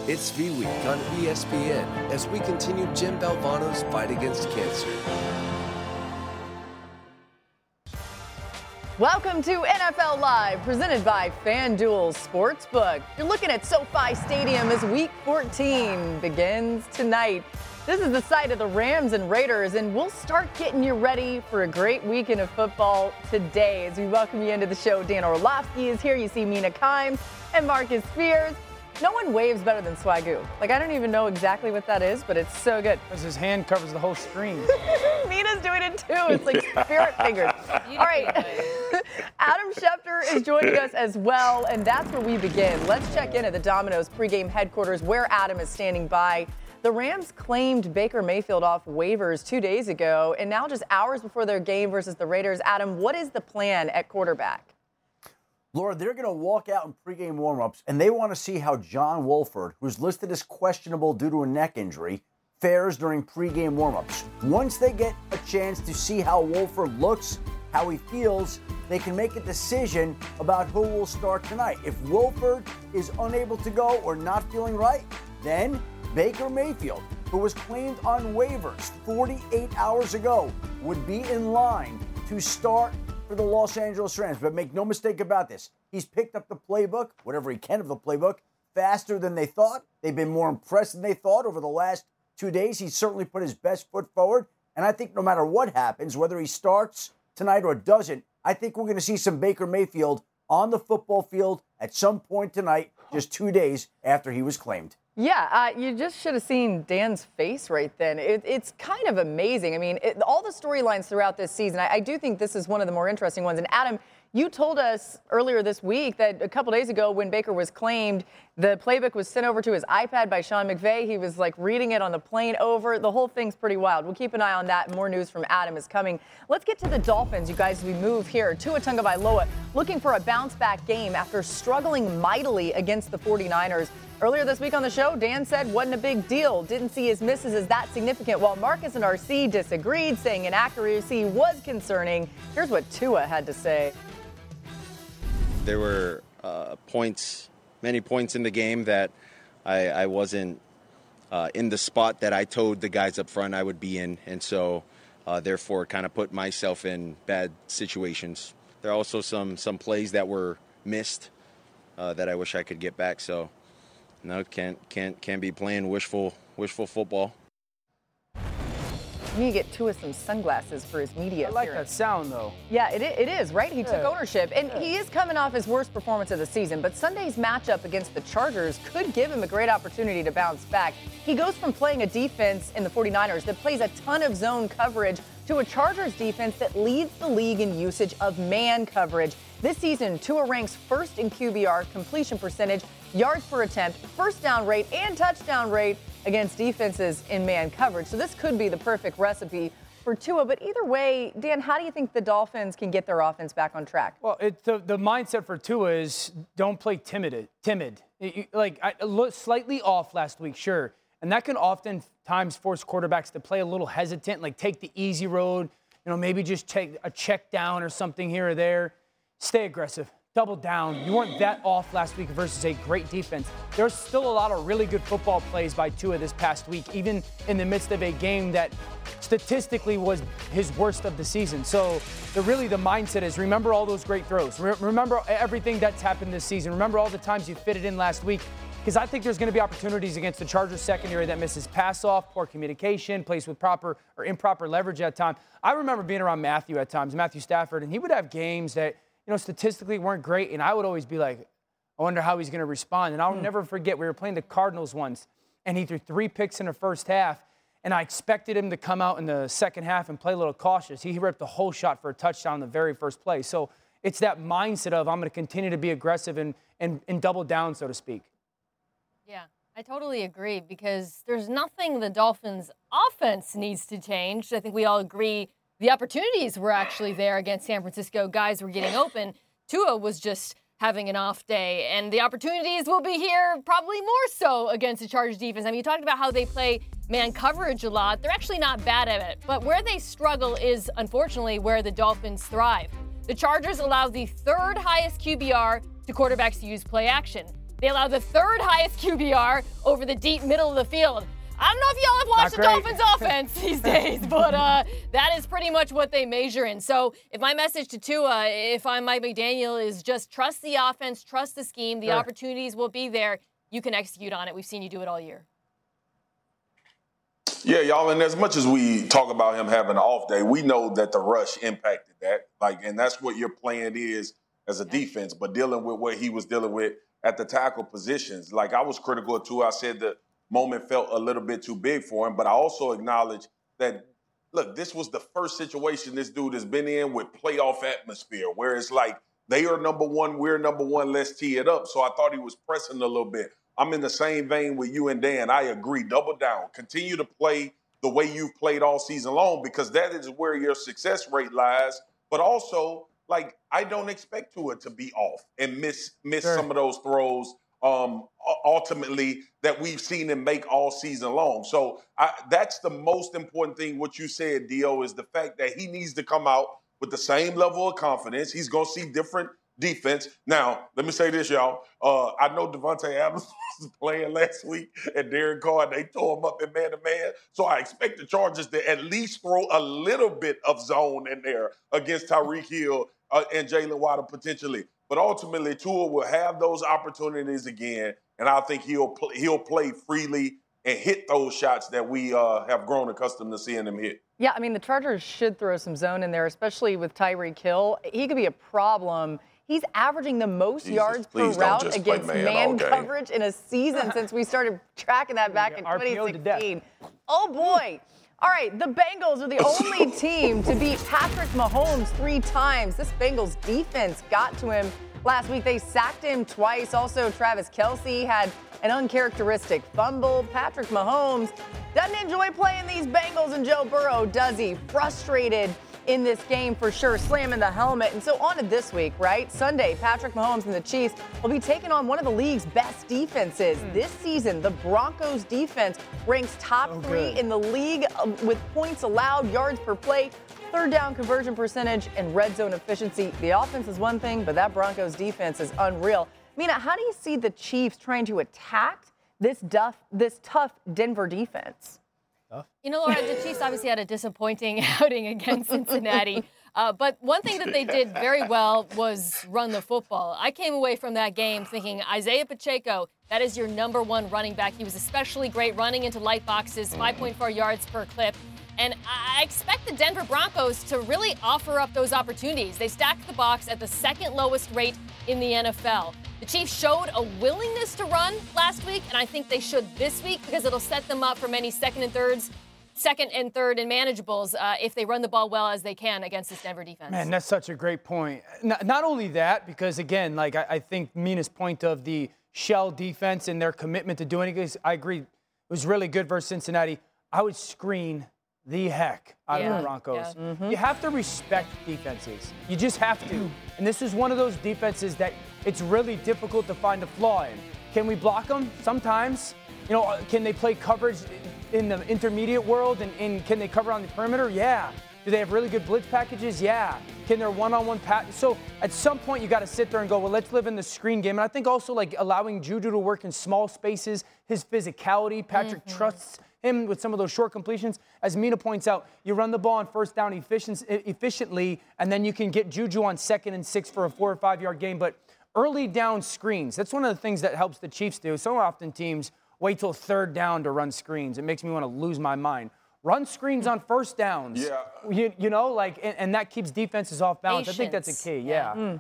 It's V-Week on ESPN as we continue Jim Valvano's fight against cancer. Welcome to NFL Live, presented by FanDuel Sportsbook. You're looking at SoFi Stadium as Week 14 begins tonight. This is the site of the Rams and Raiders, and we'll start getting you ready for a great weekend of football today. As we welcome you into the show, Dan Orlovsky is here. You see Mina Kimes and Marcus Spears. No one waves better than Swagoo. Like, I don't even know exactly what that is, but it's so good. Because his hand covers the whole screen. Mina's doing it too. It's like spirit fingers. All right. Adam Schefter is joining us as well, and that's where we begin. Let's check in at the Domino's pregame headquarters where Adam is standing by. The Rams claimed Baker Mayfield off waivers 2 days ago, and now just hours before their game versus the Raiders. Adam, what is the plan at quarterback? Laura, they're going to walk out in pregame warmups, and they want to see how John Wolford, who's listed as questionable due to a neck injury, fares during pregame warmups. Once they get a chance to see how Wolford looks, how he feels, they can make a decision about who will start tonight. If Wolford is unable to go or not feeling right, then Baker Mayfield, who was claimed on waivers 48 hours ago, would be in line to start for the Los Angeles Rams. But make no mistake about this. He's picked up the playbook, whatever he can of the playbook, faster than they thought. They've been more impressed than they thought over the last 2 days. He's certainly put his best foot forward. And I think no matter what happens, whether he starts tonight or doesn't, I think we're going to see some Baker Mayfield on the football field at some point tonight, just 2 days after he was claimed. Yeah, you just should have seen Dan's face right then. It's kind of amazing. I mean, all the storylines throughout this season, I do think this is one of the more interesting ones. And Adam, you told us earlier this week that a couple days ago when Baker was claimed, the playbook was sent over to his iPad by Sean McVay. He was like reading it on the plane over. The whole thing's pretty wild. We'll keep an eye on that. More news from Adam is coming. Let's get to the Dolphins, you guys, as we move here. Tua Tagovailoa looking for a bounce-back game after struggling mightily against the 49ers. Earlier this week on the show, Dan said wasn't a big deal. Didn't see his misses as that significant, while Marcus and RC disagreed, saying inaccuracy was concerning. Here's what Tua had to say. There were many points in the game that I wasn't in the spot that I told the guys up front I would be in, and so therefore kind of put myself in bad situations. There are also some plays that were missed that I wish I could get back. So no, can't be playing wishful football. You need to get Tua some sunglasses for his media I like appearance. that sound, though. Yeah, it is, right? He took ownership, and he is coming off his worst performance of the season, but Sunday's matchup against the Chargers could give him a great opportunity to bounce back. He goes from playing a defense in the 49ers that plays a ton of zone coverage to a Chargers defense that leads the league in usage of man coverage. This season, Tua ranks first in QBR, completion percentage, yards per attempt, first down rate, and touchdown rate against defenses in man coverage. So this could be the perfect recipe for Tua. But either way, Dan, how do you think the Dolphins can get their offense back on track? Well, the mindset for Tua is don't play timid. I looked slightly off last week, sure. And that can oftentimes force quarterbacks to play a little hesitant, like take the easy road, maybe just take a check down or something here or there. Stay aggressive. Double down. You weren't that off last week versus a great defense. There's still a lot of really good football plays by Tua this past week, even in the midst of a game that statistically was his worst of the season. So the mindset is remember all those great throws. Remember everything that's happened this season. Remember all the times you fit it in last week. Because I think there's going to be opportunities against the Chargers secondary that misses pass off, poor communication, plays with proper or improper leverage at times. I remember being around Matthew at times, Matthew Stafford, and he would have games that statistically weren't great, and I would always be like, I wonder how he's going to respond. And I'll never forget, we were playing the Cardinals once, and he threw 3 picks in the first half, and I expected him to come out in the second half and play a little cautious. He ripped the whole shot for a touchdown in the very first play. So it's that mindset of I'm going to continue to be aggressive and double down, so to speak. Yeah, I totally agree because there's nothing the Dolphins' offense needs to change. I think we all agree the opportunities were actually there against San Francisco. Guys were getting open. Tua was just having an off day, and the opportunities will be here probably more so against the Chargers defense. I mean, you talked about how they play man coverage a lot. They're actually not bad at it, but where they struggle is, unfortunately, where the Dolphins thrive. The Chargers allow the third highest QBR to quarterbacks to use play action. They allow the third highest QBR over the deep middle of the field. I don't know if y'all have watched the Dolphins offense these days, but that is pretty much what they measure in. So if my message to Tua, if I'm Mike McDaniel, is just trust the offense, trust the scheme, the opportunities will be there. You can execute on it. We've seen you do it all year. Yeah, y'all, and as much as we talk about him having an off day, we know that the rush impacted that. And that's what your plan is as a defense, but dealing with what he was dealing with at the tackle positions. Like, I was critical of Tua. I said the moment felt a little bit too big for him, but I also acknowledge that, look, this was the first situation this dude has been in with playoff atmosphere, where it's like, they are number one, we're number one, let's tee it up. So I thought he was pressing a little bit. I'm in the same vein with you and Dan. I agree. Double down. Continue to play the way you've played all season long, because that is where your success rate lies. But also, like, I don't expect Tua to be off and miss some of those throws ultimately that we've seen him make all season long. So that's the most important thing. What you said, Dio, is the fact that he needs to come out with the same level of confidence. He's going to see different defense. Now, let me say this, y'all. I know Devontae Adams was playing last week and Derek Carr, they tore him up in man-to-man. So I expect the Chargers to at least throw a little bit of zone in there against Tyreek Hill and Jalen Waddle potentially. But ultimately, Tua will have those opportunities again, and I think he'll play freely and hit those shots that we have grown accustomed to seeing him hit. Yeah, I mean, the Chargers should throw some zone in there, especially with Tyreek Hill. He could be a problem. He's averaging the most yards per route against man coverage in a season since we started tracking that back in 2016. Oh, boy. All right, the Bengals are the only team to beat Patrick Mahomes 3 times. This Bengals defense got to him last week. They sacked him twice. Also, Travis Kelce had an uncharacteristic fumble. Patrick Mahomes doesn't enjoy playing these Bengals and Joe Burrow, does he? Frustrated in this game for sure, slamming the helmet. And so on to this week, right? Sunday, Patrick Mahomes and the Chiefs will be taking on one of the league's best defenses. This season, the Broncos defense ranks top 3 in the league with points allowed, yards per play, third down conversion percentage, and red zone efficiency. The offense is one thing, but that Broncos defense is unreal. Mina, how do you see the Chiefs trying to attack this tough Denver defense? You know, Laura, the Chiefs obviously had a disappointing outing against Cincinnati. But one thing that they did very well was run the football. I came away from that game thinking Isaiah Pacheco, that is your number 1 running back. He was especially great running into light boxes, 5.4 yards per clip. And I expect the Denver Broncos to really offer up those opportunities. They stacked the box at the 2nd lowest rate in the NFL. The Chiefs showed a willingness to run last week, and I think they should this week because it'll set them up for many second and third and manageables if they run the ball well as they can against this Denver defense. Man, that's such a great point. Not only that, because again, like I think Mina's point of the shell defense and their commitment to doing it, I agree, it was really good versus Cincinnati. I would screen the heck out of the Broncos. Yeah. You have to respect defenses. You just have to. And this is one of those defenses that it's really difficult to find a flaw in. Can we block them? Sometimes. You know, can they play coverage in the intermediate world? And can they cover on the perimeter? Yeah. Do they have really good blitz packages? Yeah. Can their one-on-one pass? So at some point you got to sit there and go, well, let's live in the screen game. And I think also like allowing Juju to work in small spaces, his physicality, Patrick trusts him with some of those short completions. As Mina points out, you run the ball on first down efficiently, and then you can get Juju on 2nd and 6 for a 4 or 5 yard gain. But early down screens, that's one of the things that helps the Chiefs do. So often teams wait till 3rd down to run screens. It makes me want to lose my mind. Run screens on first downs. Yeah. You know, like, and that keeps defenses off balance. Patience. I think that's a key. Yeah.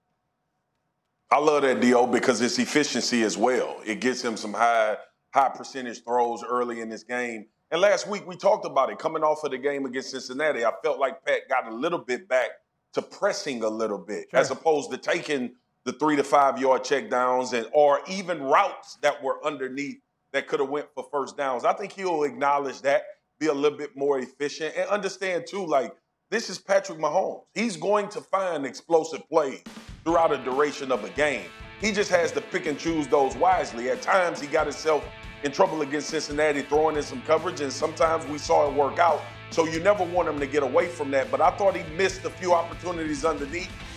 I love that, Dio, because it's efficiency as well. It gets him some high percentage throws early in this game. And last week we talked about it. Coming off of the game against Cincinnati, I felt like Pat got a little bit back to pressing a little bit, as opposed to taking the 3 to 5 yard check downs or even routes that were underneath that could have went for first downs. I think he'll acknowledge that, be a little bit more efficient, and understand too, like, this is Patrick Mahomes. He's going to find explosive plays throughout the duration of a game. He just has to pick and choose those wisely. At times, he got himself in trouble against Cincinnati, throwing in some coverage, and sometimes we saw it work out. So you never want him to get away from that. But I thought he missed a few opportunities underneath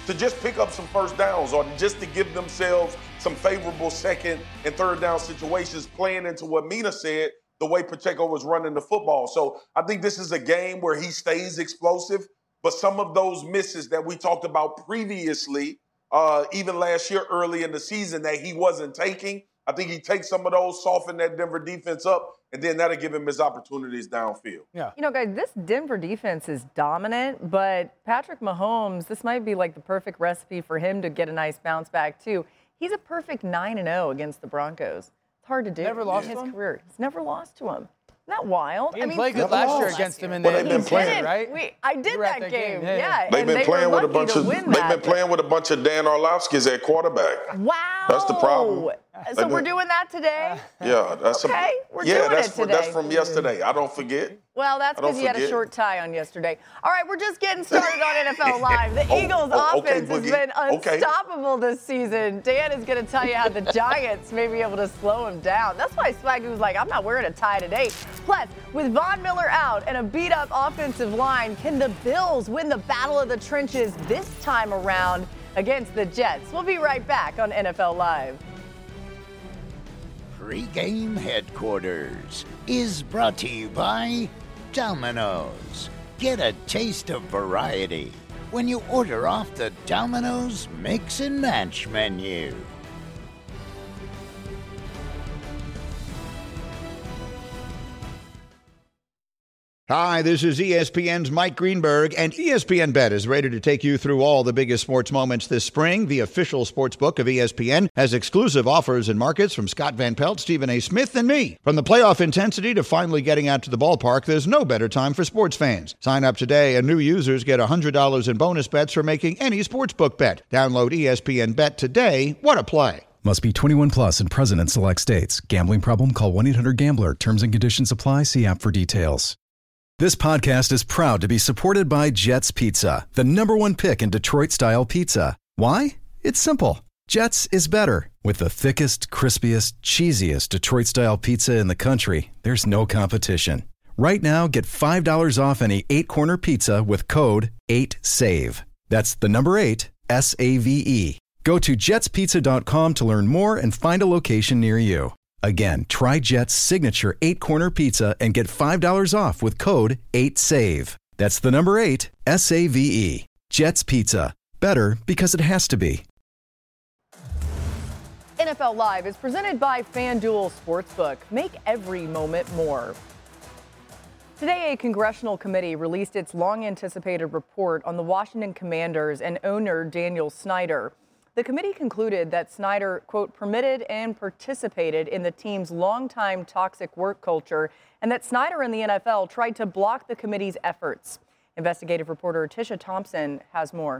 to just pick up some first downs or just to give themselves some favorable second and third down situations, playing into what Mina said, the way Pacheco was running the football. So I think this is a game where he stays explosive, but some of those misses that we talked about previously, even last year early in the season that he wasn't taking, I think he takes some of those, soften that Denver defense up, and then that'll give him his opportunities downfield. Yeah. You know, guys, this Denver defense is dominant, but Patrick Mahomes, this might be like the perfect recipe for him to get a nice bounce back, too. He's a perfect 9-0 against the Broncos. It's hard to do. Never lost in to his him? career. He's never lost to him. Isn't that wild? He didn't play good last year against him in But the they've been playing, right? I did You were at that that game. game. Yeah. They've and been they playing were with a lucky bunch to of win they've that. been playing with a bunch of Dan Orlovskis at quarterback. Wow. That's the problem. So we're doing that today? Yeah, that's Okay, we're doing it that's today. from yesterday. I don't forget. Well, that's I don't because you had a forget. short tie on yesterday. All right, we're just getting started on NFL Live. The Eagles' okay, offense has Boogie. been Okay. unstoppable this season. Dan is going to tell you how the Giants may be able to slow him down. That's why Swaggy was like, I'm not wearing a tie today. Plus, with Von Miller out and a beat-up offensive line, can the Bills win the battle of the trenches this time around against the Jets? We'll be right back on NFL Live. Pre-game headquarters is brought to you by Domino's. Get a taste of variety when you order off the Domino's Mix and Match menu. Hi, this is ESPN's Mike Greenberg, and ESPN Bet is ready to take you through all the biggest sports moments this spring. The official sports book of ESPN has exclusive offers and markets from Scott Van Pelt, Stephen A. Smith, and me. From the playoff intensity to finally getting out to the ballpark, there's no better time for sports fans. Sign up today, and new users get $100 in bonus bets for making any sportsbook bet. Download ESPN Bet today. What a play. Must be 21 plus and present in select states. Gambling problem? Call 1-800-GAMBLER. Terms and conditions apply. See app for details. This podcast is proud to be supported by Jets Pizza, the #1 pick in Detroit-style pizza. Why? It's simple. Jets is better. With the thickest, crispiest, cheesiest Detroit-style pizza in the country, there's no competition. Right now, get $5 off any 8-corner pizza with code 8SAVE. That's the number 8, S-A-V-E. Go to jetspizza.com to learn more and find a location near you. Again, try Jet's signature 8-corner pizza and get $5 off with code 8SAVE. That's the number 8, S-A-V-E. Jet's Pizza. Better because it has to be. NFL Live is presented by FanDuel Sportsbook. Make every moment more. Today, a congressional committee released its long-anticipated report on the Washington Commanders and owner Daniel Snyder. The committee concluded that Snyder, quote, permitted and participated in the team's longtime toxic work culture, and that Snyder and the NFL tried to block the committee's efforts. Investigative reporter Tisha Thompson has more.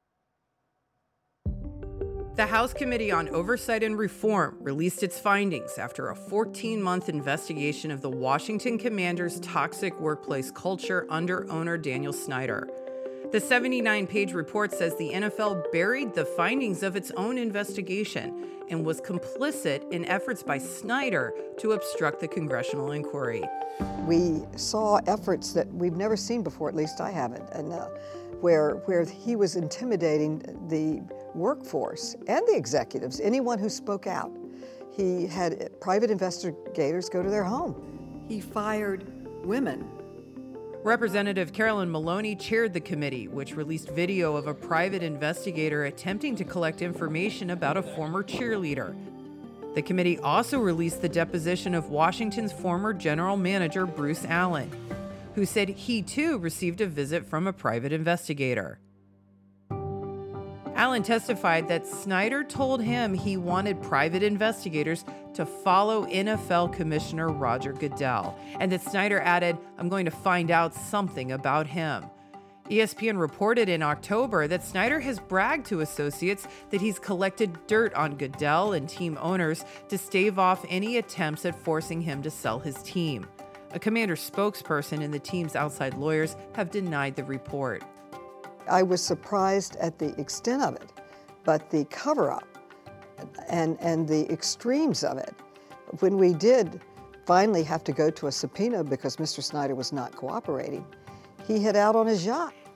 The House Committee on Oversight and Reform released its findings after a 14-month investigation of the Washington Commanders' toxic workplace culture under owner Daniel Snyder. The 79-page report says the NFL buried the findings of its own investigation and was complicit in efforts by Snyder to obstruct the congressional inquiry. We saw efforts that we've never seen before, at least I haven't, and where he was intimidating the workforce and the executives, anyone who spoke out. He had private investigators go to their home. He fired women. Representative Carolyn Maloney chaired the committee, which released video of a private investigator attempting to collect information about a former cheerleader. The committee also released the deposition of Washington's former general manager, Bruce Allen, who said he too received a visit from a private investigator. Allen testified that Snyder told him he wanted private investigators to follow NFL Commissioner Roger Goodell, and that Snyder added, "I'm going to find out something about him." ESPN reported in October that Snyder has bragged to associates that he's collected dirt on Goodell and team owners to stave off any attempts at forcing him to sell his team. A Commander spokesperson and the team's outside lawyers have denied the report. I was surprised at the extent of it, but the cover-up and the extremes of it. When we did finally have to go to a subpoena because Mr. Snyder was not cooperating, he hid out on his yacht.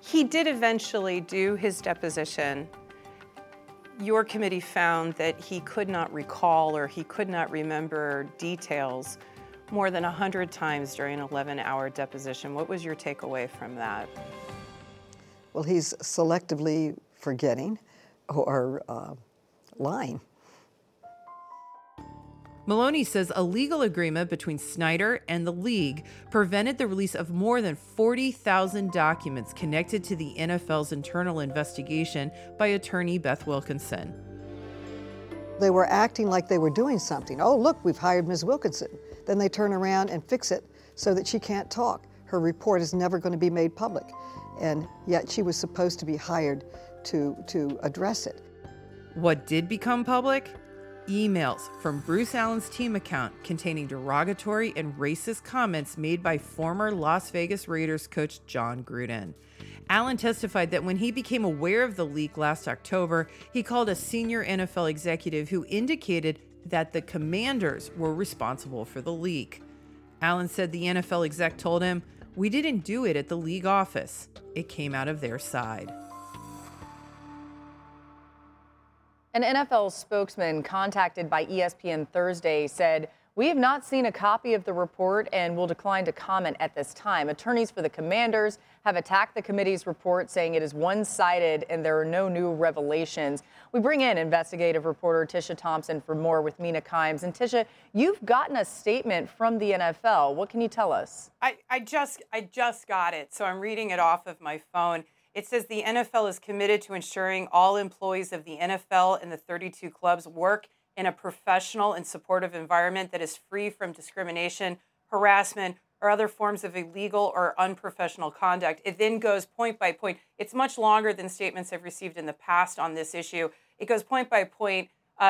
He did eventually do his deposition. Your committee found that he could not recall or he could not remember details more than 100 times during an 11-hour deposition. What was your takeaway from that? Well, he's selectively forgetting or lying. Maloney says a legal agreement between Snyder and the league prevented the release of more than 40,000 documents connected to the NFL's internal investigation by attorney Beth Wilkinson. They were acting like they were doing something. Oh, look, we've hired Ms. Wilkinson. Then they turn around and fix it so that she can't talk. Her report is never going to be made public. And yet she was supposed to be hired to address it. What did become public? Emails from Bruce Allen's team account containing derogatory and racist comments made by former Las Vegas Raiders coach John Gruden. Allen testified that when he became aware of the leak last October, he called a senior NFL executive who indicated that the Commanders were responsible for the leak. Allen said the NFL exec told him, "We didn't do it at the league office. It came out of their side." An NFL spokesman contacted by ESPN Thursday said, "We have not seen a copy of the report and will decline to comment at this time." Attorneys for the Commanders have attacked the committee's report, saying it is one-sided and there are no new revelations. We bring in investigative reporter Tisha Thompson for more with Mina Kimes. And Tisha, you've gotten a statement from the NFL. What can you tell us? I just got it, so I'm reading it off of my phone. It says the NFL is committed to ensuring all employees of the NFL and the 32 clubs work in a professional and supportive environment that is free from discrimination, harassment, or other forms of illegal or unprofessional conduct. It then goes point by point. It's much longer than statements I've received in the past on this issue. It goes point by point,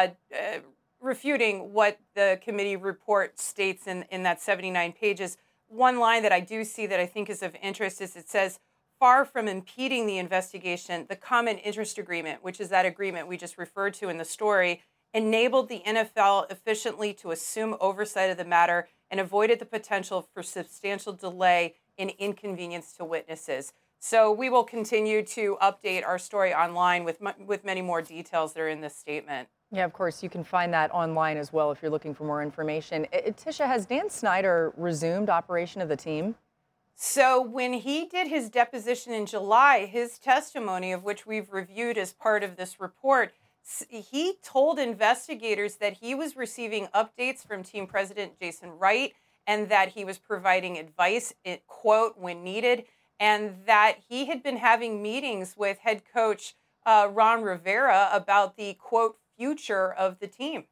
refuting what the committee report states in that 79 pages. One line that I do see that I think is of interest is it says, "Far from impeding the investigation, the common interest agreement," which is that agreement we just referred to in the story, "enabled the NFL efficiently to assume oversight of the matter and avoided the potential for substantial delay and inconvenience to witnesses." So we will continue to update our story online with many more details that are in this statement. Yeah, of course, you can find that online as well if you're looking for more information. Tisha, has Dan Snyder resumed operation of the team? So when he did his deposition in July, his testimony, of which we've reviewed as part of this report, he told investigators that he was receiving updates from team president Jason Wright and that he was providing advice, quote, when needed, and that he had been having meetings with head coach Ron Rivera about the, quote, future of the team.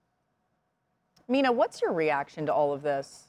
Mina, what's your reaction to all of this?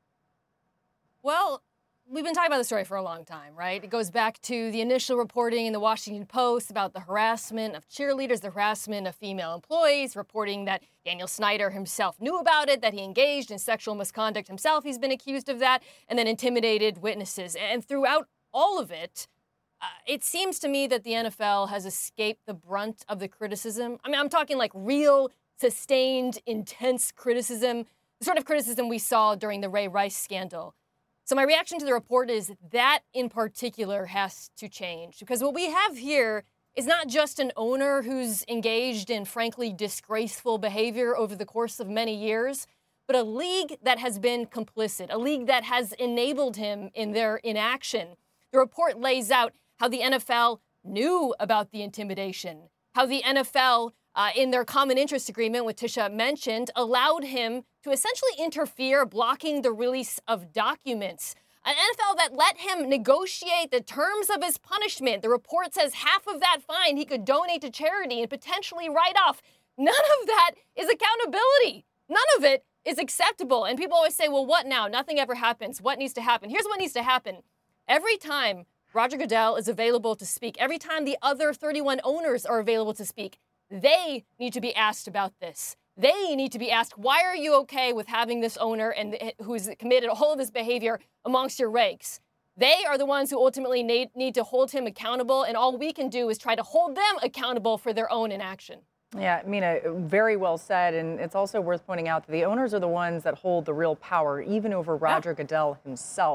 Well, we've been talking about the story for a long time, right? It goes back to the initial reporting in the Washington Post about the harassment of cheerleaders, the harassment of female employees, reporting that Daniel Snyder himself knew about it, that he engaged in sexual misconduct himself. He's been accused of that, and then intimidated witnesses. And throughout all of it, it seems to me that the NFL has escaped the brunt of the criticism. I mean, I'm talking like real, sustained, intense criticism, the sort of criticism we saw during the Ray Rice scandal. So my reaction to the report is that in particular has to change, because what we have here is not just an owner who's engaged in frankly disgraceful behavior over the course of many years, but a league that has been complicit, a league that has enabled him in their inaction. The report lays out how the NFL knew about the intimidation, how the NFL, in their common interest agreement, which Tisha mentioned, allowed him to essentially interfere, blocking the release of documents. An NFL that let him negotiate the terms of his punishment. The report says half of that fine he could donate to charity and potentially write off. None of that is accountability. None of it is acceptable. And people always say, well, what now? Nothing ever happens. What needs to happen? Here's what needs to happen. Every time Roger Goodell is available to speak, every time the other 31 owners are available to speak, they need to be asked about this. They need to be asked, why are you okay with having this owner and who's committed all of this behavior amongst your ranks? They are the ones who ultimately need to hold him accountable, and all we can do is try to hold them accountable for their own inaction. Yeah, Mina, very well said. And it's also worth pointing out that the owners are the ones that hold the real power, even over Roger Goodell himself.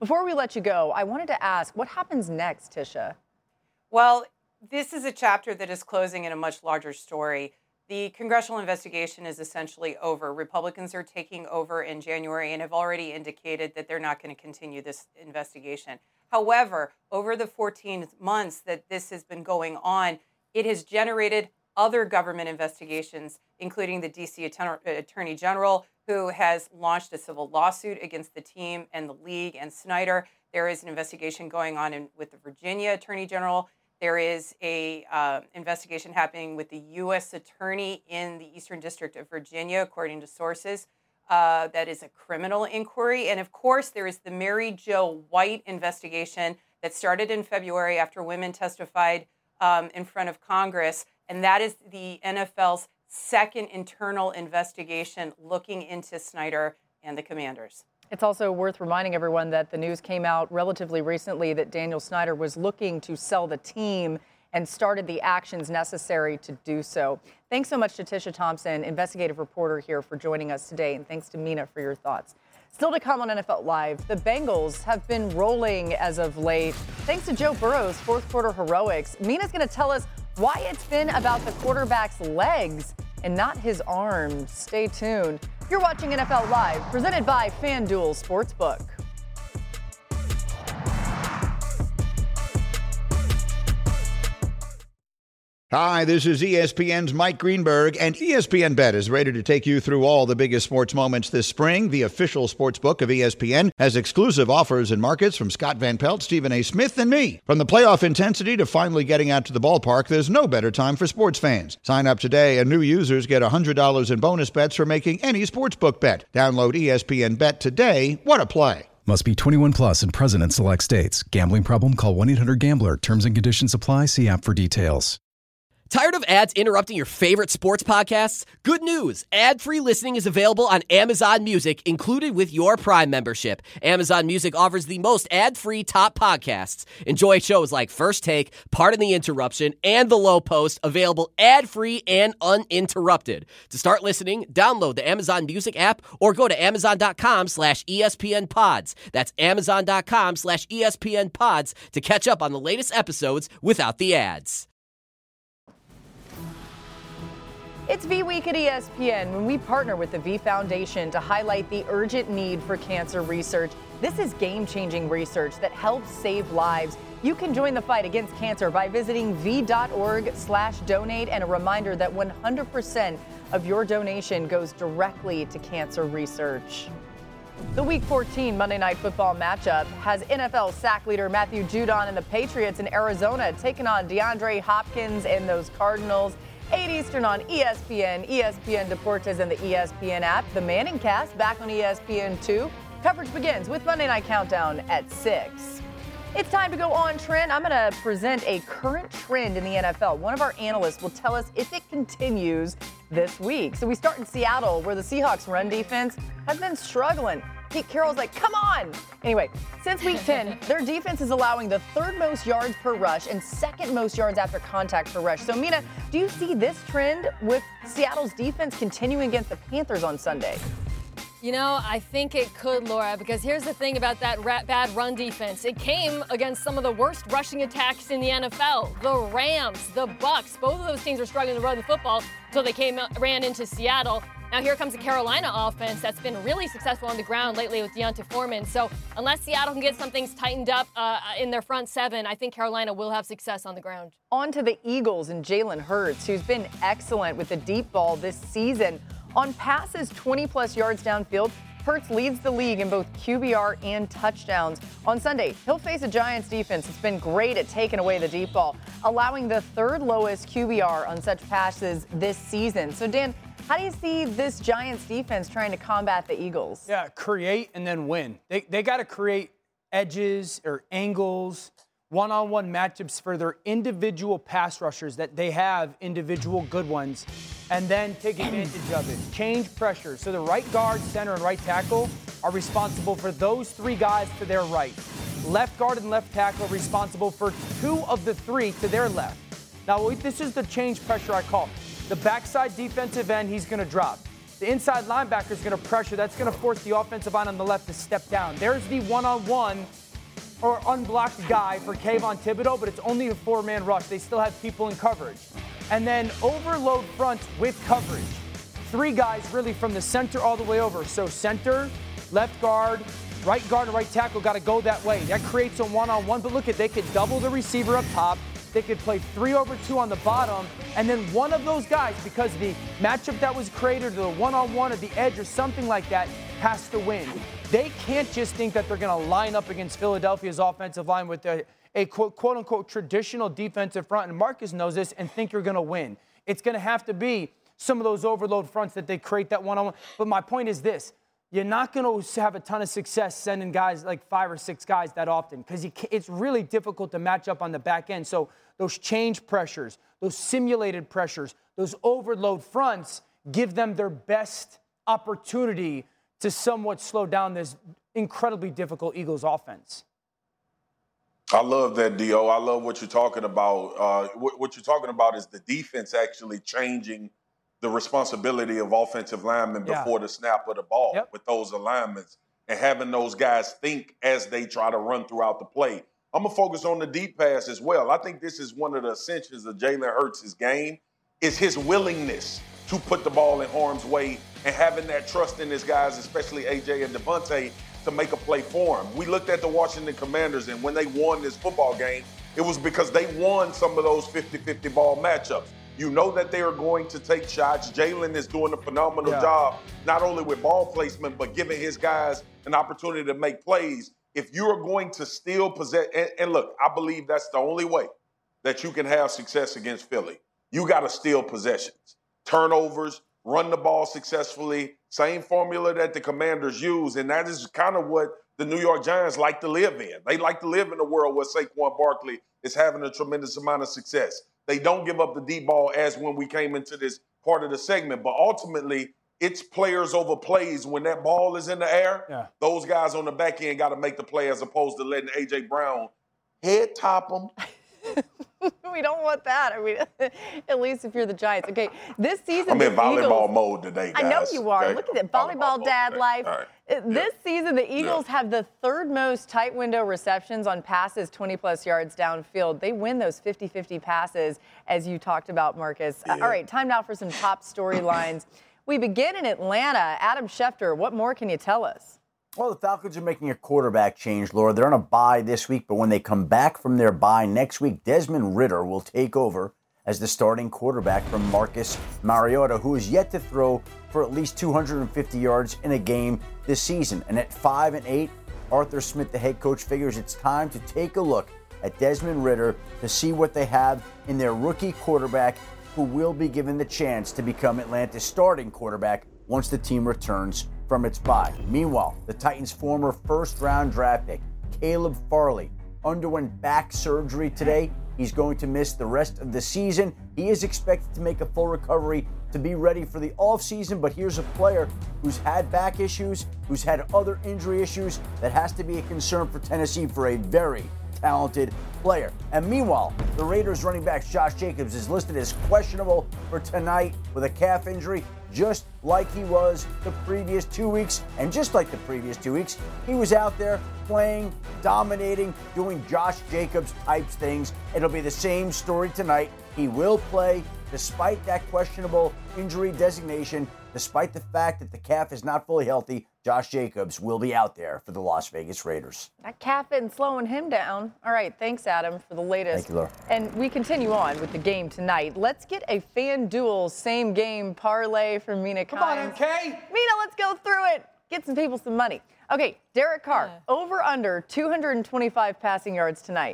Before we let you go, I wanted to ask, what happens next, Tisha? Well, this is a chapter that is closing in a much larger story. The congressional investigation is essentially over. Republicans are taking over in January and have already indicated that they're not going to continue this investigation. However, over the 14 months that this has been going on, it has generated other government investigations, including the D.C. Attorney General, who has launched a civil lawsuit against the team and the league and Snyder. There is an investigation going on with the Virginia Attorney General. There is a investigation happening with the U.S. Attorney in the Eastern District of Virginia, according to sources. That is a criminal inquiry. And of course, there is the Mary Jo White investigation that started in February after women testified in front of Congress. And that is the NFL's second internal investigation looking into Snyder and the Commanders. It's also worth reminding everyone that the news came out relatively recently that Daniel Snyder was looking to sell the team and started the actions necessary to do so. Thanks so much to Tisha Thompson, investigative reporter here, for joining us today. And thanks to Mina for your thoughts. Still to come on NFL Live, the Bengals have been rolling as of late. Thanks to Joe Burrow's fourth quarter heroics, Mina's going to tell us why it's been about the quarterback's legs and not his arms. Stay tuned. You're watching NFL Live, presented by FanDuel Sportsbook. Hi, this is ESPN's Mike Greenberg, and ESPN Bet is ready to take you through all the biggest sports moments this spring. The official sports book of ESPN has exclusive offers and markets from Scott Van Pelt, Stephen A. Smith, and me. From the playoff intensity to finally getting out to the ballpark, there's no better time for sports fans. Sign up today, and new users get $100 in bonus bets for making any sportsbook bet. Download ESPN Bet today. What a play. Must be 21 plus and present in select states. Gambling problem? Call 1-800-GAMBLER. Terms and conditions apply. See app for details. Tired of ads interrupting your favorite sports podcasts? Good news! Ad-free listening is available on Amazon Music, included with your Prime membership. Amazon Music offers the most ad-free top podcasts. Enjoy shows like First Take, Pardon the Interruption, and The Low Post, available ad-free and uninterrupted. To start listening, download the Amazon Music app or go to amazon.com/ESPN Pods. That's amazon.com/ESPN Pods to catch up on the latest episodes without the ads. It's V Week at ESPN when we partner with the V Foundation to highlight the urgent need for cancer research. This is game-changing research that helps save lives. You can join the fight against cancer by visiting v.org/donate, and a reminder that 100% of your donation goes directly to cancer research. The Week 14 Monday Night Football matchup has NFL sack leader Matthew Judon and the Patriots in Arizona taking on DeAndre Hopkins and those Cardinals. 8 Eastern on ESPN, ESPN Deportes, and the ESPN app. The Manning Cast back on ESPN2. Coverage begins with Monday Night Countdown at 6. It's time to go on trend. I'm going to present a current trend in the NFL. One of our analysts will tell us if it continues this week. So we start in Seattle, where the Seahawks run defense has been struggling. Pete Carroll's like, come on. Anyway, since week 10, their defense is allowing the third most yards per rush and second most yards after contact per rush. So, Mina, do you see this trend with Seattle's defense continuing against the Panthers on Sunday? You know, I think it could, Laura, because here's the thing about that bad run defense. It came against some of the worst rushing attacks in the NFL. The Rams, the Bucks, both of those teams are struggling to run the football until they ran into Seattle. Now here comes the Carolina offense that's been really successful on the ground lately with Deonta Foreman. So unless Seattle can get some things tightened up in their front seven, I think Carolina will have success on the ground. On to the Eagles and Jalen Hurts, who's been excellent with the deep ball this season. On passes 20-plus yards downfield, Hurts leads the league in both QBR and touchdowns. On Sunday, he'll face a Giants defense that's been great at taking away the deep ball, allowing the third lowest QBR on such passes this season. So, Dan, how do you see this Giants defense trying to combat the Eagles? Yeah, create and then win. They got to create edges or angles, one-on-one matchups for their individual pass rushers that they have individual good ones, and then take advantage of it. Change pressure. So the right guard, center, and right tackle are responsible for those three guys to their right. Left guard and left tackle are responsible for two of the three to their left. Now, this is the change pressure I call. The backside defensive end, he's going to drop. The inside linebacker is going to pressure. That's going to force the offensive line on the left to step down. There's the one-on-one or unblocked guy for Kayvon Thibodeau, but it's only a 4-man rush. They still have people in coverage. And then overload fronts with coverage. 3 guys really from the center all the way over. So center, left guard, and right tackle got to go that way. That creates a one-on-one, but look at, they could double the receiver up top. They could play 3 over 2 on the bottom, and then one of those guys, because the matchup that was created, or the one-on-one or the edge or something like that, has to win. They can't just think that they're going to line up against Philadelphia's offensive line with a quote-unquote traditional defensive front, and Marcus knows this, and think you're going to win. It's going to have to be some of those overload fronts that they create that one-on-one. But my point is this. You're not going to have a ton of success sending guys like 5 or 6 guys that often because it's really difficult to match up on the back end. So those change pressures, those simulated pressures, those overload fronts give them their best opportunity to somewhat slow down this incredibly difficult Eagles offense. I love that, D.O. I love what you're talking about. What you're talking about is the defense actually changing the responsibility of offensive linemen before the snap of the ball with those alignments and having those guys think as they try to run throughout the play. I'm going to focus on the deep pass as well. I think this is one of the essentials of Jalen Hurts' game is his willingness to put the ball in harm's way and having that trust in his guys, especially A.J. and Devontae, to make a play for him. We looked at the Washington Commanders, and when they won this football game, it was because they won some of those 50-50 ball matchups. You know that they are going to take shots. Jalen is doing a phenomenal job, not only with ball placement, but giving his guys an opportunity to make plays. If you are going to steal possess, and look, I believe that's the only way that you can have success against Philly. You got to steal possessions, turnovers, run the ball successfully, same formula that the Commanders use, and that is kind of what the New York Giants like to live in. They like to live in a world where Saquon Barkley is having a tremendous amount of success. They don't give up the deep ball as when we came into this part of the segment, but ultimately it's players over plays. When that ball is in the air, those guys on the back end got to make the play as opposed to letting A.J. Brown head top them. We don't want that. I mean, at least if you're the Giants. Okay, this season I'm in volleyball mode today, guys. I know you are. Okay? Look at it. Volleyball dad life. Right. This season, the Eagles have the 3rd most tight window receptions on passes 20-plus yards downfield. They win those 50-50 passes, as you talked about, Marcus. All right, time now for some top storylines. We begin in Atlanta. Adam Schefter, what more can you tell us? Well, the Falcons are making a quarterback change, Laura. They're on a bye this week, but when they come back from their bye next week, Desmond Ridder will take over as the starting quarterback from Marcus Mariota, who is yet to throw for at least 250 yards in a game this season. And at 5-8, Arthur Smith, the head coach, figures it's time to take a look at Desmond Ridder to see what they have in their rookie quarterback, who will be given the chance to become Atlanta's starting quarterback once the team returns from its bye. Meanwhile, the Titans' former first-round draft pick, Caleb Farley, underwent back surgery today. He's going to miss the rest of the season. He is expected to make a full recovery to be ready for the offseason, but here's a player who's had back issues, who's had other injury issues, that has to be a concern for Tennessee for a very talented player. And meanwhile, the Raiders running back Josh Jacobs is listed as questionable for tonight with a calf injury, just like he was the previous 2 weeks. And just like the previous 2 weeks, he was out there playing, dominating, doing Josh Jacobs types things. It'll be the same story tonight. He will play despite that questionable injury designation, despite the fact that the calf is not fully healthy. Josh Jacobs will be out there for the Las Vegas Raiders. That calf isn't slowing him down. All right, thanks, Adam, for the latest. Thank you, Laura. And we continue on with the game tonight. Let's get a FanDuel same-game parlay from Mina Kimes. Come on, MK. Mina, let's go through it. Get some people some money. Okay, Derek Carr, over/under 225 passing yards tonight.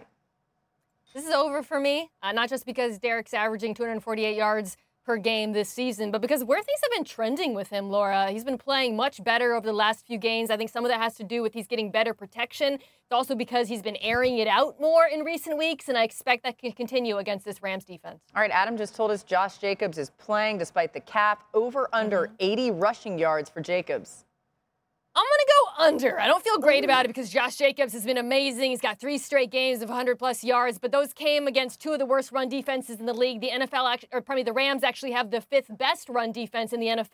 This is over for me, not just because Derek's averaging 248 yards per game this season, but because where things have been trending with him, Laura. He's been playing much better over the last few games. I think some of that has to do with he's getting better protection. It's also because he's been airing it out more in recent weeks, and I expect that can continue against this Rams defense. All right, Adam just told us Josh Jacobs is playing despite the cap. Over/under 80 rushing yards for Jacobs. I'm going to go under. I don't feel great about it because Josh Jacobs has been amazing. He's got 3 straight games of 100-plus yards, but those came against 2 of the worst run defenses in the league. The Rams actually have the 5th best run defense in the NFL.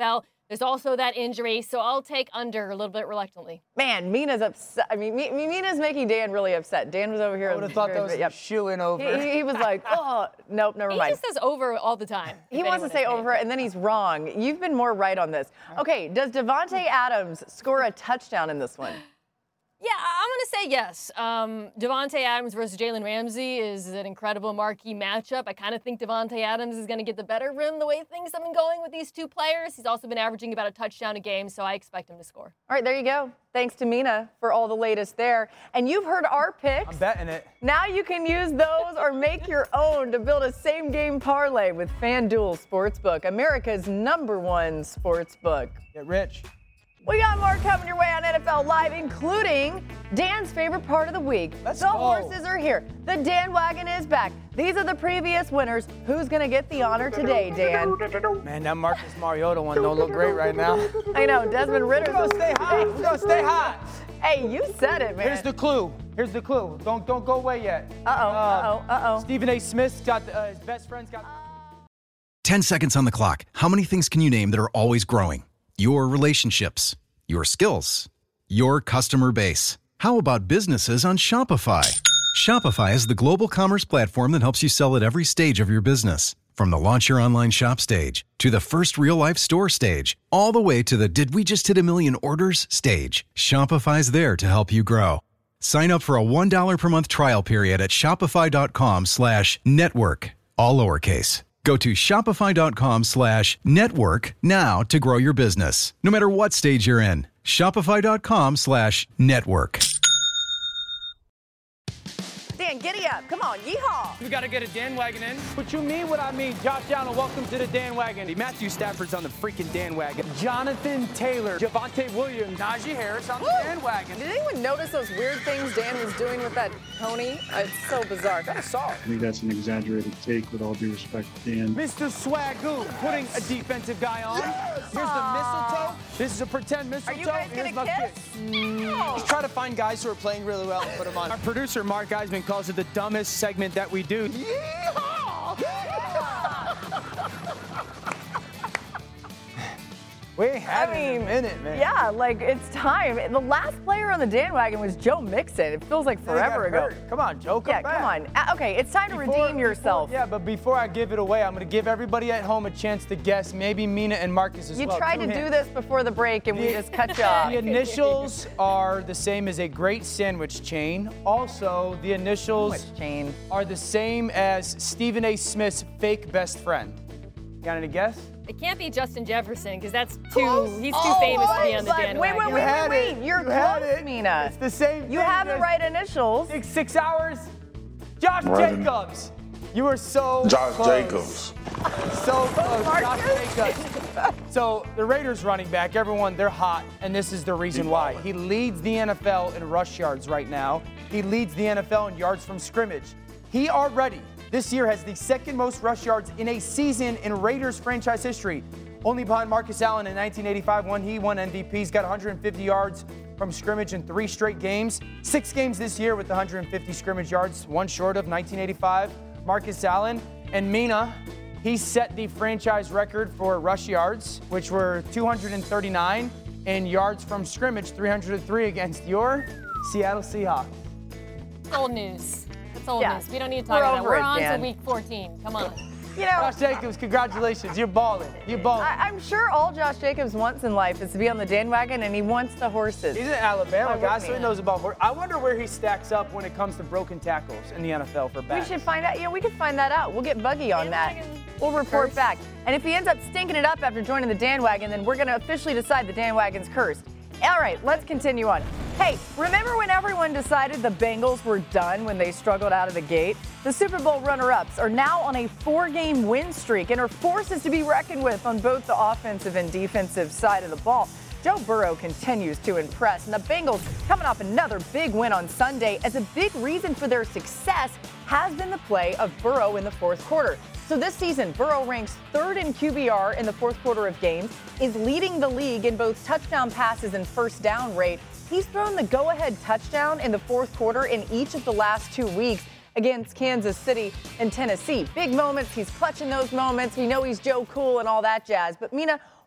There's also that injury, so I'll take under a little bit reluctantly. Man, Mina's upset. I mean, Mina's making Dan really upset. Dan was over here. I would have thought that was a shoe-in over. He was like, oh, nope, never mind. He just says over all the time. He wants to say over, and then he's wrong. You've been more right on this. Okay, does Davante Adams score a touchdown in this one? Yeah, I'm going to say yes. Davante Adams versus Jalen Ramsey is an incredible marquee matchup. I kind of think Davante Adams is going to get the better of him the way things have been going with these two players. He's also been averaging about a touchdown a game, so I expect him to score. All right, there you go. Thanks to Mina for all the latest there. And you've heard our picks. I'm betting it. Now you can use those or make your own to build a same-game parlay with FanDuel Sportsbook, America's #1 sportsbook. Get rich. We got more coming your way on NFL Live, including Dan's favorite part of the week. The horses are here. The Dan Wagon is back. These are the previous winners. Who's going to get the honor today, Dan? Man, that Marcus Mariota one don't look great right now. I know. Desmond Ridder. We're going to stay hot. We're going to stay hot. Hey, you said it, man. Here's the clue. Don't go away yet. Uh-oh. Stephen A. Smith's got his best friend's got. 10 seconds on the clock. How many things can you name that are always growing? Your relationships, your skills, your customer base. How about businesses on Shopify? Shopify is the global commerce platform that helps you sell at every stage of your business. From the launch your online shop stage, to the first real-life store stage, all the way to the did we just hit 1 million orders stage. Shopify's there to help you grow. Sign up for a $1 per month trial period at shopify.com/network, all lowercase. Go to shopify.com/network now to grow your business, no matter what stage you're in. Shopify.com/network. Dan, giddy up. Come on, yeehaw. We got to get a Dan Wagon in. What you mean, what I mean. Josh Allen, welcome to the Dan Wagon. Matthew Stafford's on the freaking Dan Wagon. Jonathan Taylor, Javonte Williams, Najee Harris on the Dan Wagon. Did anyone notice those weird things Dan was doing with that pony? It's so bizarre. Kind of saw it. I think that's an exaggerated take, with all due respect to Dan. Mr. Swagoo, putting a defensive guy on. Here's the mistletoe. This is a pretend mistletoe. Are you guys going to kiss? No. Just try to find guys who are playing really well and put them on. Our producer, Mark Eisman, calls it the dumbest segment that we do. Yeehaw! We ain't had it in a minute, man. Yeah, like it's time. The last player on the Dan Wagon was Joe Mixon. It feels like forever ago. Come on, Joe, come back. Come on. Okay, it's time to redeem yourself. But before I give it away, I'm going to give everybody at home a chance to guess. Maybe Mina and Marcus as well. You tried to do this before the break, and we just cut you off. The initials are the same as a great sandwich chain. Also, the initials are the same as Stephen A. Smith's fake best friend. Got any guess? It can't be Justin Jefferson, because he's too famous to be on the Dan Wagon. Wait. You're close, Mina. It's the same thing. You have the right initials. 6 hours. Josh Jacobs. You were so Josh close. Jacobs. So close. Josh Jacobs. So the Raiders running back, everyone, they're hot, and this is the reason why. He leads the NFL in rush yards right now. He leads the NFL in yards from scrimmage. He already this year has the second most rush yards in a season in Raiders franchise history. Only behind Marcus Allen in 1985 when he won MVP. He's got 150 yards from scrimmage in 3 straight games. 6 games this year with 150 scrimmage yards, one short of 1985. Marcus Allen and Mina, he set the franchise record for rush yards, which were 239, and yards from scrimmage, 303 against your Seattle Seahawks. Old news. It's old news. We don't need to talk about that. We're on to week 14. Come on. You know, Josh Jacobs, congratulations. You're balling. I'm sure all Josh Jacobs wants in life is to be on the Dan Wagon, and he wants the horses. He's an Alabama guy, so he knows about horses. I wonder where he stacks up when it comes to broken tackles in the NFL for backs. We should find out. We could find that out. We'll get Buggy on that. We'll report back. And if he ends up stinking it up after joining the Dan Wagon, then we're going to officially decide the Dan Wagon's cursed. All right, let's continue on. Hey, remember when everyone decided the Bengals were done when they struggled out of the gate? The Super Bowl runner-ups are now on a 4-game win streak and are forces to be reckoned with on both the offensive and defensive side of the ball. Joe Burrow continues to impress, and the Bengals coming off another big win on Sunday, as a big reason for their success has been the play of Burrow in the fourth quarter. So this season, Burrow ranks 3rd in QBR in the fourth quarter of games, is leading the league in both touchdown passes and first down rate. He's thrown the go-ahead touchdown in the fourth quarter in each of the last 2 weeks against Kansas City and Tennessee. Big moments. He's clutching those moments. We know he's Joe Cool and all that jazz. But Mina,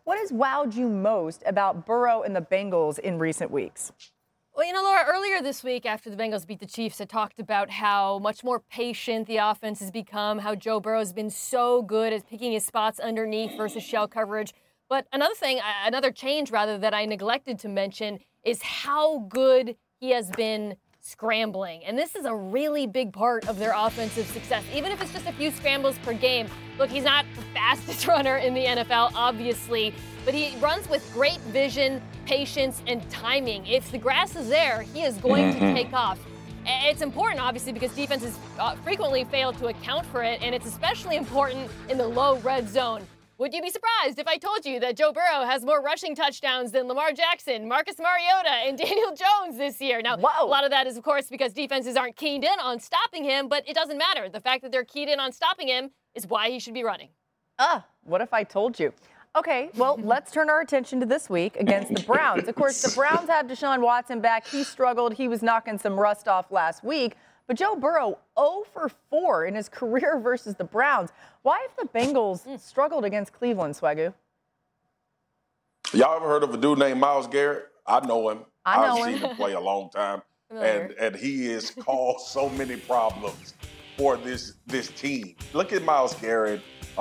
What has wowed you most about Burrow and the Bengals in recent weeks? Well, Laura, earlier this week after the Bengals beat the Chiefs, I talked about how much more patient the offense has become, how Joe Burrow has been so good at picking his spots underneath versus shell coverage. But another change that I neglected to mention is how good he has been scrambling. And this is a really big part of their offensive success, even if it's just a few scrambles per game. Look, he's not the fastest runner in the NFL, obviously, but he runs with great vision, patience, and timing. If the grass is there, he is going to take off. It's important, obviously, because defenses frequently fail to account for it, and it's especially important in the low red zone. Would you be surprised if I told you that Joe Burrow has more rushing touchdowns than Lamar Jackson, Marcus Mariota, and Daniel Jones this year? Now, a lot of that is, of course, because defenses aren't keyed in on stopping him, but it doesn't matter. The fact that they're keyed in on stopping him is why he should be running. What if I told you? Okay, well, let's turn our attention to this week against the Browns. Of course, the Browns have Deshaun Watson back. He struggled. He was knocking some rust off last week. But Joe Burrow, 0 for 4 in his career versus the Browns. Why have the Bengals struggled against Cleveland, Swagoo? Y'all ever heard of a dude named Myles Garrett? I know him. I've seen him play a long time. And he has caused so many problems for this team. Look at Myles Garrett,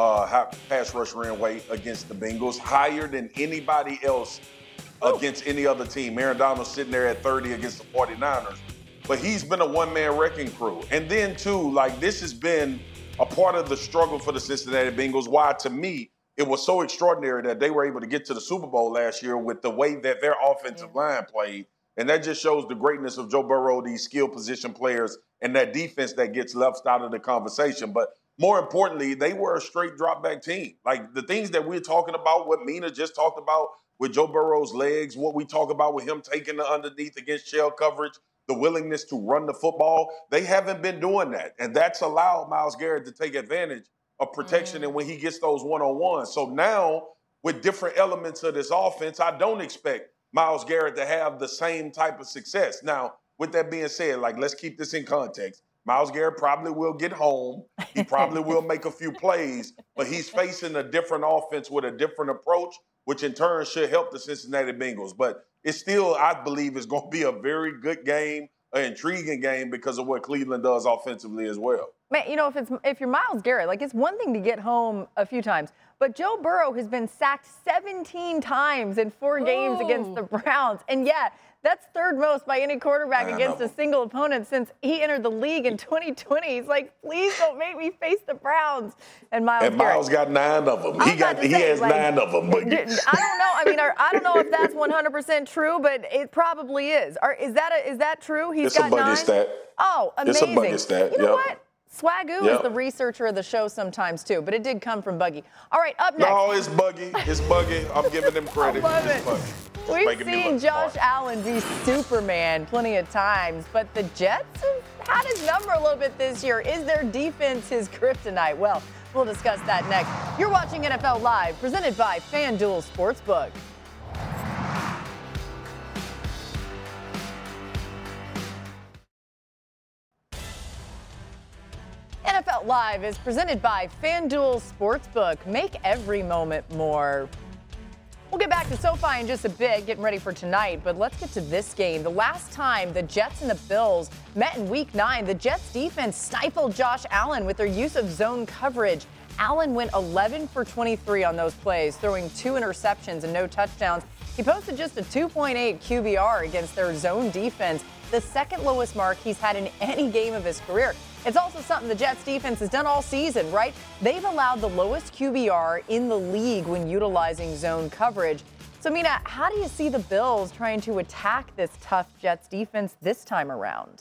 pass rush rate against the Bengals, higher than anybody else against any other team. Aaron Donald's sitting there at 30 against the 49ers. But he's been a one-man wrecking crew. And then, too, this has been a part of the struggle for the Cincinnati Bengals. Why, to me, it was so extraordinary that they were able to get to the Super Bowl last year with the way that their offensive line played. And that just shows the greatness of Joe Burrow, these skill position players, and that defense that gets left out of the conversation. But more importantly, they were a straight drop-back team. The things that we're talking about, what Mina just talked about with Joe Burrow's legs, what we talk about with him taking the underneath against shell coverage, the willingness to run the football, they haven't been doing that. And that's allowed Myles Garrett to take advantage of protection and when he gets those one-on-ones. So now, with different elements of this offense, I don't expect Myles Garrett to have the same type of success. Now, with that being said, let's keep this in context. Myles Garrett probably will get home. He probably will make a few plays, but he's facing a different offense with a different approach, which in turn should help the Cincinnati Bengals. But it's still, I believe, is going to be a very good game, an intriguing game because of what Cleveland does offensively as well. Man, if you're Myles Garrett, it's one thing to get home a few times, but Joe Burrow has been sacked 17 times in 4 games against the Browns. And yeah, that's third most by any quarterback against a single opponent since he entered the league in 2020. He's like, please don't make me face the Browns. And Myles got 9 of them. He has 9 of them. But I don't know. I don't know if that's 100% true, but it probably is. Is that true? It's a buggy stat. Oh, amazing. It's a buggy stat. You know what? Swagoo is the researcher of the show sometimes, too, but it did come from Buggy. All right, up next. No, it's Buggy. It's Buggy. I'm giving him credit. I love it. We've seen Josh Allen be Superman plenty of times, but the Jets have had his number a little bit this year. Is their defense his kryptonite? Well, we'll discuss that next. You're watching NFL Live, presented by FanDuel Sportsbook. NFL Live is presented by FanDuel Sportsbook. Make every moment more. We'll get back to SoFi in just a bit, getting ready for tonight, but let's get to this game. The last time the Jets and the Bills met in Week 9, the Jets defense stifled Josh Allen with their use of zone coverage. Allen went 11 for 23 on those plays, throwing 2 interceptions and no touchdowns. He posted just a 2.8 QBR against their zone defense, the second lowest mark he's had in any game of his career. It's also something the Jets defense has done all season, right? They've allowed the lowest QBR in the league when utilizing zone coverage. So, Mina, how do you see the Bills trying to attack this tough Jets defense this time around?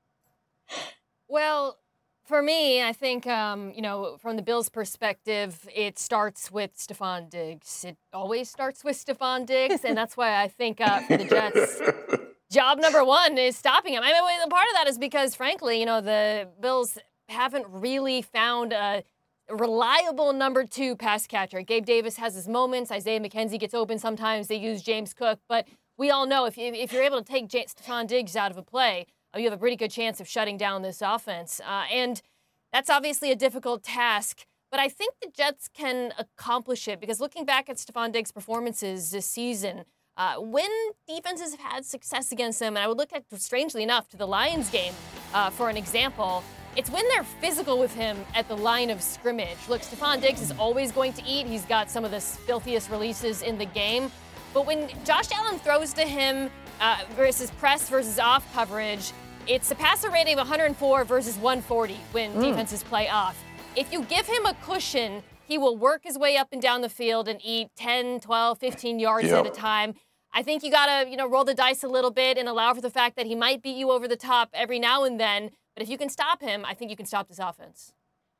Well, for me, I think, from the Bills' perspective, it starts with Stephon Diggs. It always starts with Stephon Diggs, and that's why I think for the Jets, job number 1 is stopping him. I mean, part of that is because, frankly, the Bills haven't really found a reliable number 2 pass catcher. Gabe Davis has his moments. Isaiah McKenzie gets open sometimes. They use James Cook. But we all know if you're able to take Stephon Diggs out of a play, you have a pretty good chance of shutting down this offense. And that's obviously a difficult task. But I think the Jets can accomplish it because looking back at Stephon Diggs' performances this season, when defenses have had success against them, and I would look at, strangely enough, to the Lions game for an example, it's when they're physical with him at the line of scrimmage. Look, Stephon Diggs is always going to eat. He's got some of the filthiest releases in the game. But when Josh Allen throws to him versus press versus off coverage, it's a passer rating of 104 versus 140 when defenses play off. If you give him a cushion, he will work his way up and down the field and eat 10, 12, 15 yards at a time. I think you got to, roll the dice a little bit and allow for the fact that he might beat you over the top every now and then. But if you can stop him, I think you can stop this offense.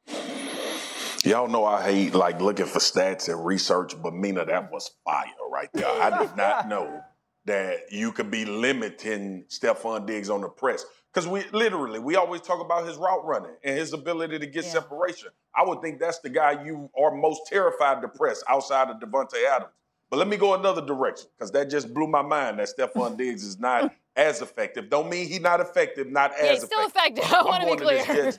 Y'all know I hate looking for stats and research, but Mina, that was fire right there. I did not know that you could be limiting Stephon Diggs on the press. Because we always talk about his route running and his ability to get separation. I would think that's the guy you are most terrified to press outside of Davante Adams. But let me go another direction, because that just blew my mind that Stephon Diggs is not as effective. Don't mean he's not effective, not as still effective. I want to be clear.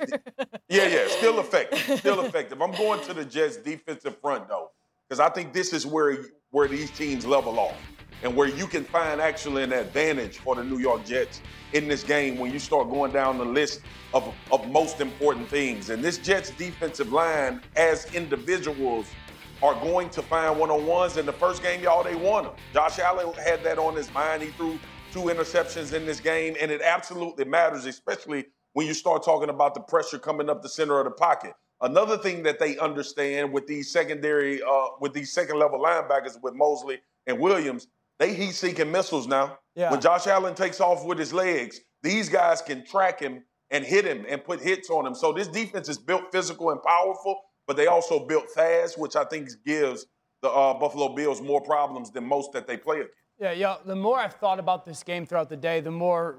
Still effective. Still effective. I'm going to the Jets' defensive front, though, because I think this is where these teams level off and where you can find actually an advantage for the New York Jets in this game when you start going down the list of most important things. And this Jets defensive line, as individuals, are going to find one-on-ones. In the first game, they won them. Josh Allen had that on his mind. He threw 2 interceptions in this game, and it absolutely matters, especially when you start talking about the pressure coming up the center of the pocket. Another thing that they understand with these second-level linebackers with Mosley and Williams, they heat-seeking missiles now. Yeah. When Josh Allen takes off with his legs, these guys can track him and hit him and put hits on him. So this defense is built physical and powerful, but they also built fast, which I think gives the Buffalo Bills more problems than most that they play against. Yeah. The more I've thought about this game throughout the day, the more,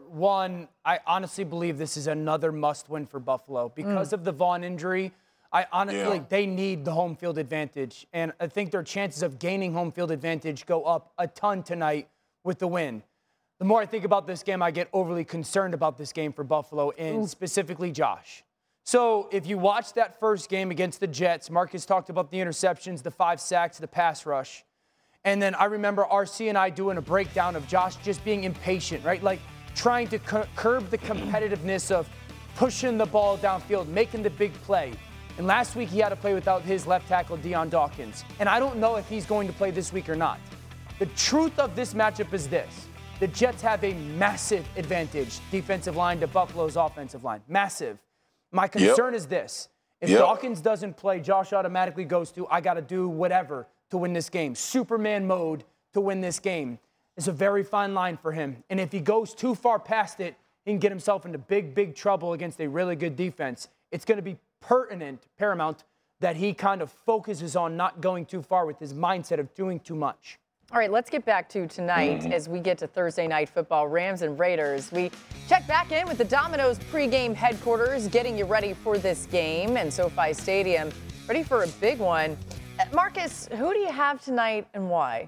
I honestly believe this is another must-win for Buffalo. Because of the Vaughn injury, I honestly they need the home field advantage. And I think their chances of gaining home field advantage go up a ton tonight with the win. The more I think about this game, I get overly concerned about this game for Buffalo and specifically Josh. So if you watch that first game against the Jets, Marcus talked about the interceptions, the 5 sacks, the pass rush. And then I remember RC and I doing a breakdown of Josh just being impatient, right? Like trying to curb the competitiveness of pushing the ball downfield, making the big play. And last week he had to play without his left tackle, Deion Dawkins. And I don't know if he's going to play this week or not. The truth of this matchup is this. The Jets have a massive advantage, defensive line to Buffalo's offensive line. Massive. My concern is this. If Dawkins doesn't play, Josh automatically goes to, I got to do whatever to win this game. Superman mode to win this game. It's a very fine line for him. And if he goes too far past it, he can get himself into big trouble against a really good defense. It's going to be paramount that he kind of focuses on not going too far with his mindset of doing too much. All right, let's get back to tonight as we get to Thursday Night Football, Rams and Raiders. We check back in with the Domino's pregame headquarters, getting you ready for this game, and SoFi Stadium, ready for a big one. Marcus, who do you have tonight and why?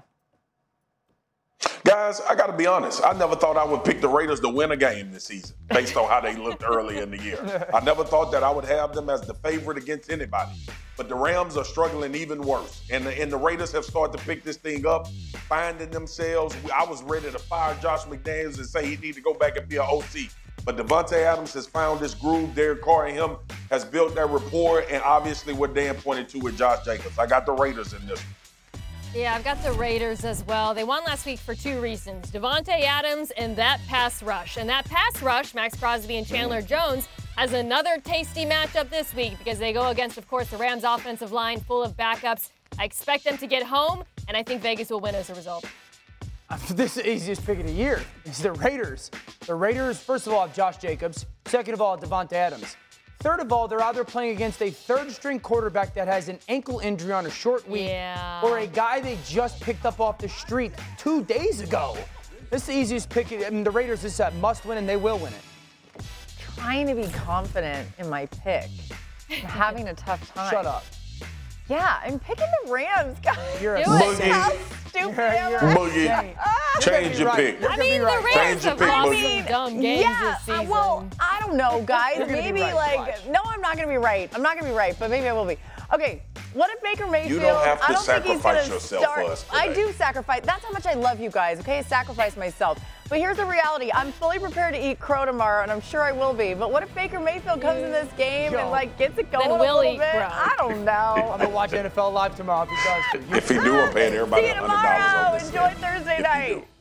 Guys, I got to be honest. I never thought I would pick the Raiders to win a game this season based on how they looked early in the year. I never thought that I would have them as the favorite against anybody. But the Rams are struggling even worse. And the Raiders have started to pick this thing up, finding themselves. I was ready to fire Josh McDaniels and say he need to go back and be an OC. But Davante Adams has found this groove. Derek Carr and him has built that rapport. And obviously what Dan pointed to with Josh Jacobs. I got the Raiders in this one. Yeah, I've got the Raiders as well. They won last week for 2 reasons. Davante Adams and that pass rush. And that pass rush, Max Crosby and Chandler Jones, has another tasty matchup this week because they go against, of course, the Rams offensive line full of backups. I expect them to get home, and I think Vegas will win as a result. This is the easiest pick of the year. It's the Raiders. The Raiders, first of all, have Josh Jacobs. Second of all, Davante Adams. Third of all, they're either playing against a third-string quarterback that has an ankle injury on a short week or a guy they just picked up off the street 2 days ago. This is the easiest pick. I mean, the Raiders is a must-win, and they will win it. Trying to be confident in my pick. I'm having a tough time. Shut up. Yeah, I'm picking the Rams, guys. You're a How stupid am I? Boogie. Change your pick. I mean, the Rams have lost some dumb games this season. Well, I don't know, guys. You're gonna Maybe be right. like, Watch. no, I'm not going to be right. I'm not going to be right, but maybe I will be. Okay, what if Baker Mayfield? You don't have to I don't think he's gonna sacrifice yourself start. for us I today. do sacrifice. That's how much I love you guys. Okay, sacrifice myself. But here's the reality. I'm fully prepared to eat crow tomorrow, and I'm sure I will be. But what if Baker Mayfield comes in this game and like gets it going a little bit? I don't know. I'm gonna watch NFL Live tomorrow if he does. If he do, I'm paying everybody See you $100 tomorrow. on this. Enjoy Thursday night.